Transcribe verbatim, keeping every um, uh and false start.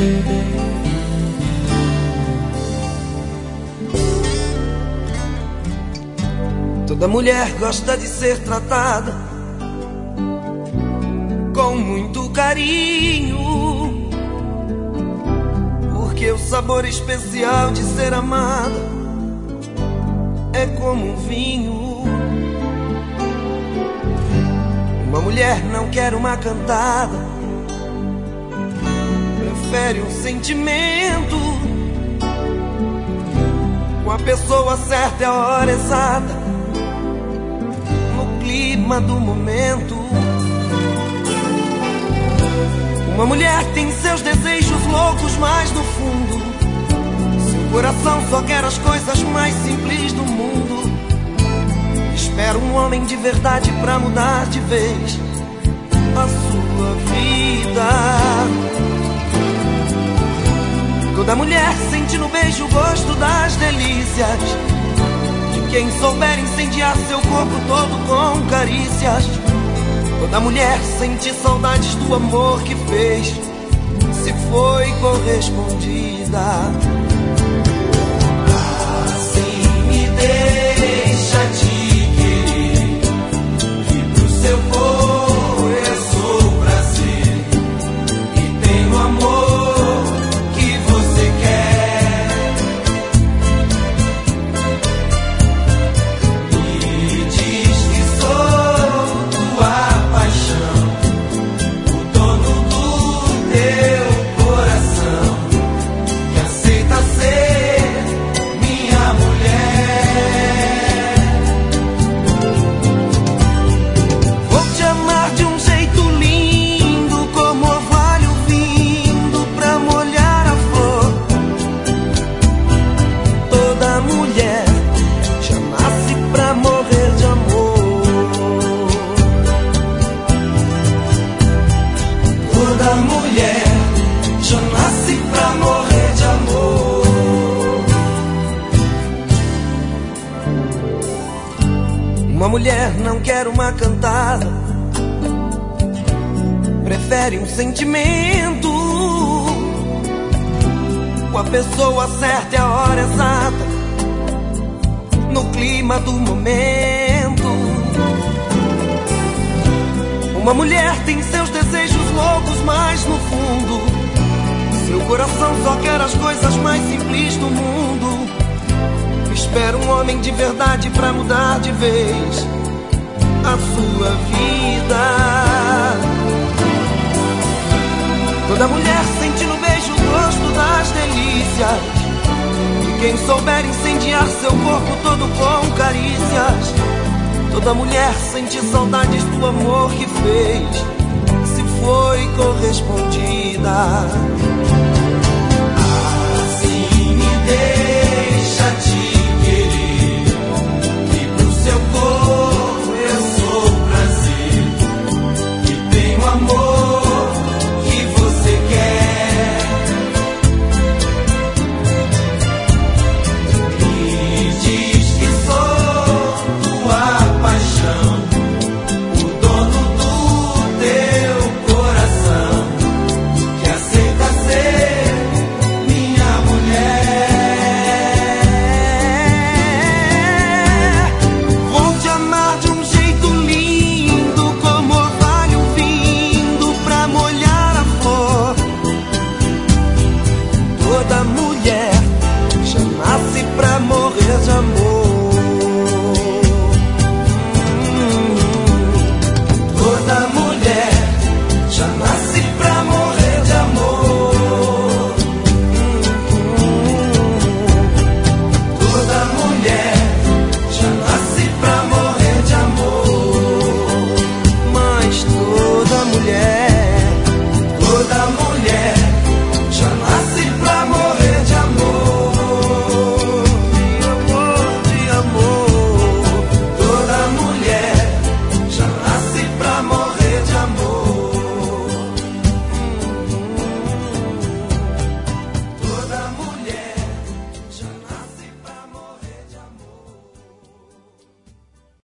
Toda mulher gosta de ser tratada com muito carinho, porque o sabor especial de ser amada é como um vinho. Uma mulher não quer uma cantada, prefere um sentimento. Com a pessoa certa é a hora exata, clima do momento. Uma mulher tem seus desejos loucos, mas no fundo seu coração só quer as coisas mais simples do mundo. Espera um homem de verdade pra mudar de vez a sua vida. Toda mulher sente no beijo o gosto das delícias, quem souber incendiar seu corpo todo com carícias. Toda mulher sente saudades do amor que fez, se foi correspondida. Assim me deixa te querer, que pro seu corpo eu sou prazer, e tenho amor que você quer. Uma mulher não quer uma cantada, prefere um sentimento. Com a pessoa certa é a hora exata, no clima do momento. Uma mulher tem seus desejos loucos, mas no fundo seu coração só quer as coisas mais simples do mundo. Espera um homem de verdade pra mudar de vez a sua vida. Toda mulher sente no beijo o gosto das delícias, de quem souber incendiar seu corpo todo com carícias. Toda mulher sente saudades do amor que fez, se foi correspondida.